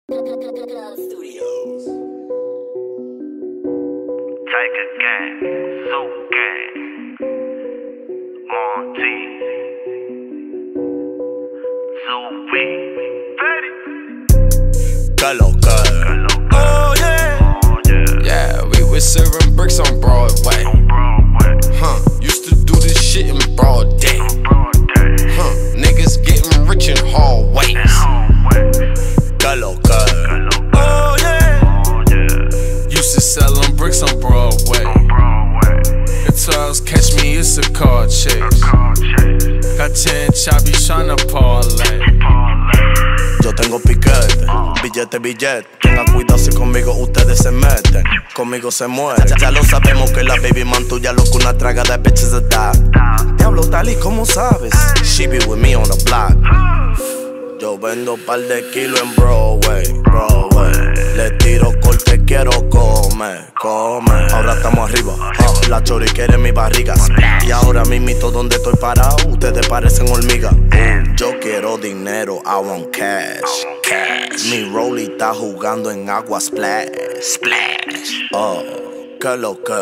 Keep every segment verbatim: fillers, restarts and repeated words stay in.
Studios. Tiger Gang, Soul Gang, Monty, Zoe, Betty. Caloca. Oh yeah. Oh yeah. Yeah, we was serving bricks on Broadway. On Broadway. Huh, used to do this shit in broad day. On broad day. Huh, niggas getting rich in hallways. In hallways. Caloca. Oh yeah. Oh yeah. Used to sell them bricks on Broadway. On Broadway. Guitars catch me, it's a car chase. A car chase. Got ten choppies tryna parlay. Parlay. Yo tengo piquete, billete, billete. Tengan cuidado si conmigo ustedes se meten. Conmigo se mueren. Ya, ya lo sabemos que la baby man tuya lo que una traga de bitches a die. Diablo, tal y como sabes. She be with me on the block. Yo vendo par de kilos en Broadway, Broadway. Le tiro corte, quiero comer, comer. Ahora estamos arriba, uh, la chori quiere mi barriga. Y ahora mismito donde estoy parado, ustedes parecen hormigas. Uh, yo quiero dinero, I want cash, cash. Mi rollie está jugando en agua splash, splash. Oh, que lo que.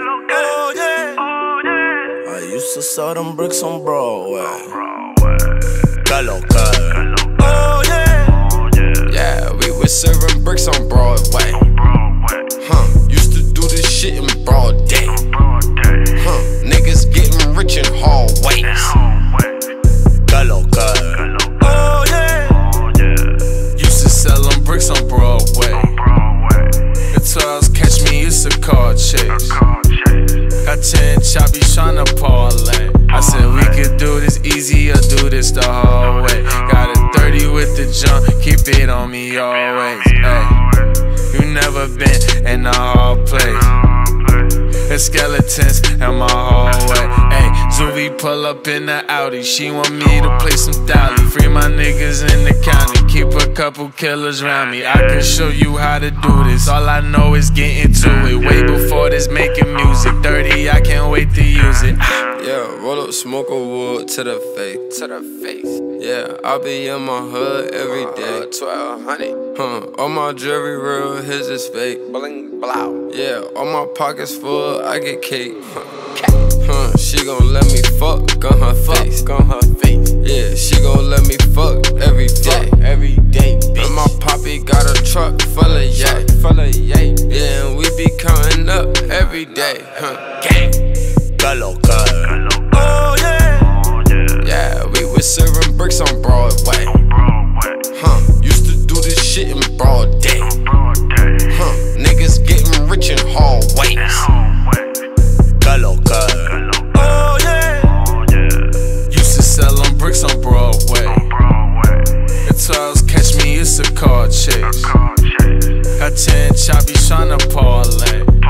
Oh yeah. Oh yeah. I used to sell them bricks on Broadway. Broadway. Que lo que. Oh yeah. Oh yeah. Yeah, we was serving bricks on Broadway. On Broadway. Huh, used to do this shit in broad day. On broad day. Huh, niggas getting rich in hallways. In hallways. Que lo que. Oh yeah. Oh yeah. Used to sell them bricks on Broadway. On Broadway. Guitars catch me, it's a car chase. A car chase. Got ten choppies tryna parlay. I said we could do this easy or do this the hard way. Got a thirty with the jump, keep it on me always. Hey, you never been in a hard place. There's skeletons in my hallway. Hey, Zoe pull up in the Audi. She want me to play some dolly. Free my niggas in the county. Keep a couple killers around me. I can show you how to do this. All I know is get into it. Way before this making music. thirty, I can't wait to use it. Yeah, roll up smoking wood to the face. To the face. Yeah, I be in my hood every day. twelve hundred. Huh, all my jewelry real, his is fake. Bling, blow. Yeah, all my pockets full, I get cake. Huh, she gon' let me fuck on her face. On her face. Yeah, she gon' let me fuck every day. Every day, bitch. And my poppy got a truck full of yak. Full of yay. Yeah, and we be counting up every day. Huh, Gang. Que lo que. Oh yeah. Oh yeah. Yeah, we was serving bricks on Broadway. On Broadway. Huh, used to do this shit in broad day. On broad day. Huh, niggas getting rich in hallways. In hallways. Que lo que. Oh yeah. Oh yeah. Used to sell them bricks on Broadway. On Broadway. Guitars catch me, it's a car chase. A car chase. Got ten choppies tryna parlay.